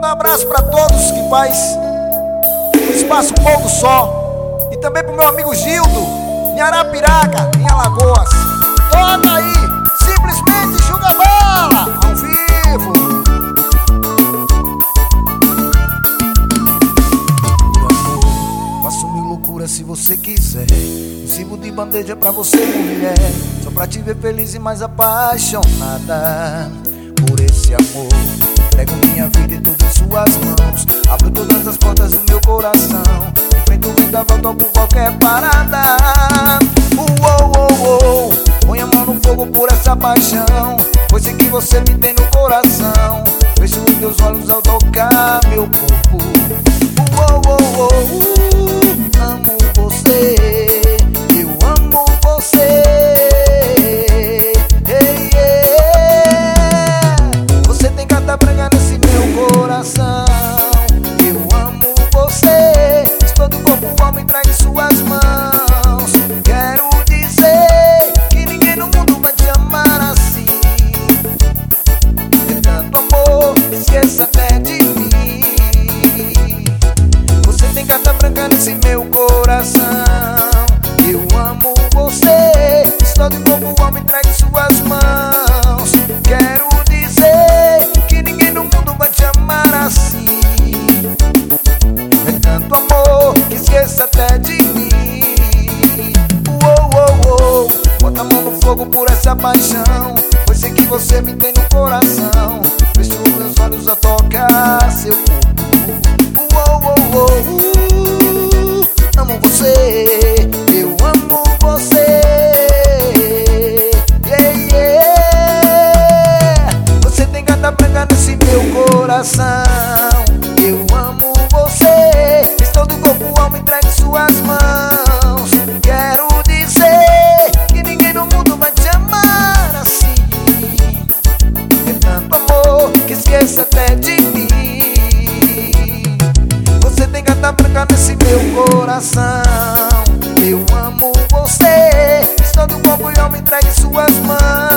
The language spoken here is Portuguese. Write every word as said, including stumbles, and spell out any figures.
abraço pra todos que faz o Espaço Pôr do Sol. E também pro meu amigo Gildo, em Arapiraca, em Alagoas. Toca aí, simplesmente Joga Bola, ao vivo. Meu amor, faço mil loucuras se você quiser. Sirvo de bandeja pra você, mulher, só pra te ver feliz e mais apaixonada por esse amor. Pego minha vida e tudo em suas mãos, abro todas as portas do meu coração, enfrento o vendaval por qualquer parada. Uou, uou, uou, põe a mão no fogo por essa paixão, pois sei que você me tem no coração. Fecho os meus olhos ao tocar meu corpo. Uou, uou, uou, uh, amo você, eu amo você. Hey, yeah. Você tem carta branca nesse meu coração. Eu amo você, estou do corpo, alma entregue em suas mãos. Quero dizer que ninguém no mundo vai te amar assim. É tanto amor, esqueça até de mim. Você tem carta branca nesse meu coração. Eu amo você, estou de corpo, alma entregue em suas mãos. Quero dizer que ninguém no mundo vai te amar assim. É tanto amor que esqueça até de mim. Uou, uou, uou, bota a mão no fogo por essa paixão, pois sei que você me tem no coração. Fecho os meus olhos a tocar seu corpo. Uou, uou, uou, uh, amo você, eu amo você. Yeah, yeah. Você tem carta branca nesse meu coração. Eu amo você, estou do corpo, alma entregue em suas mãos. Quero dizer que ninguém no mundo vai te amar assim. É tanto amor que esqueça até de mim. Você tem carta branca nesse meu coração. Eu amo você, estou do corpo e alma entregue em suas mãos.